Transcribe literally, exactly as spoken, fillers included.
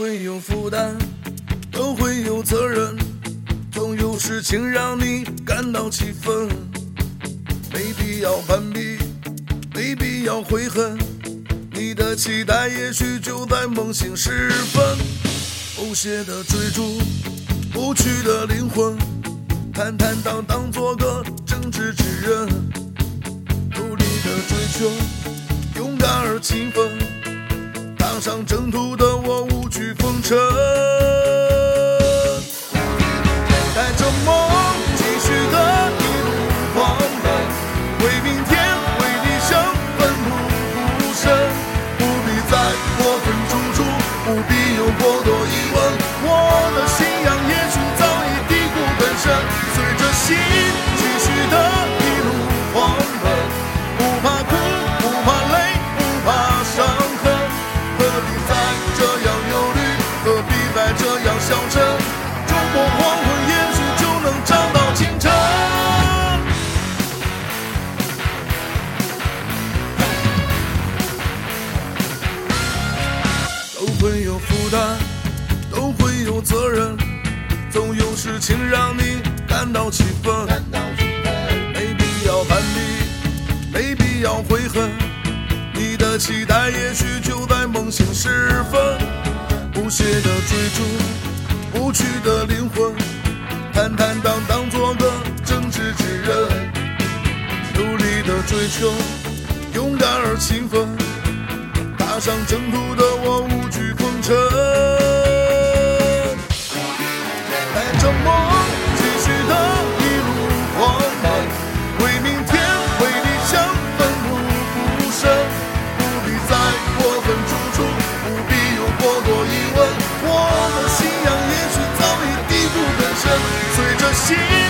会有负担，都会有责任，总有事情让你感到气愤。没必要攀比，没必要悔恨，你的期待也许就在梦醒时分。不懈的追逐，不屈的灵魂，坦坦荡荡做个正直之人，努力的追求，勇敢而勤奋，踏上征途的我无惧风尘，带着梦继续的一路狂奔，为明天为理想奋不顾身，不必再过分注重，不必有过多疑问，我的信仰也许早已低谷更深，随着心继续的一路狂奔，不怕苦不怕累不怕伤痕，何必再这样忧虑，何必再这样消沉，中国黄昏也许就能找到清晨。都会有负担，都会有责任，总有事情让你感到气愤。没必要攀比，没必要悔恨，你的期待也许就在梦醒时分。不懈的追逐，不屈的灵魂，坦坦荡荡做个正直之人，努力的追求，勇敢而勤奋，踏上征途的我无惧风尘，带着梦继续的一路狂奔，为明天为理想奋不顾身，不必再过分注重，不必有过多疑问，我的信仰也许早已低谷更深，随着心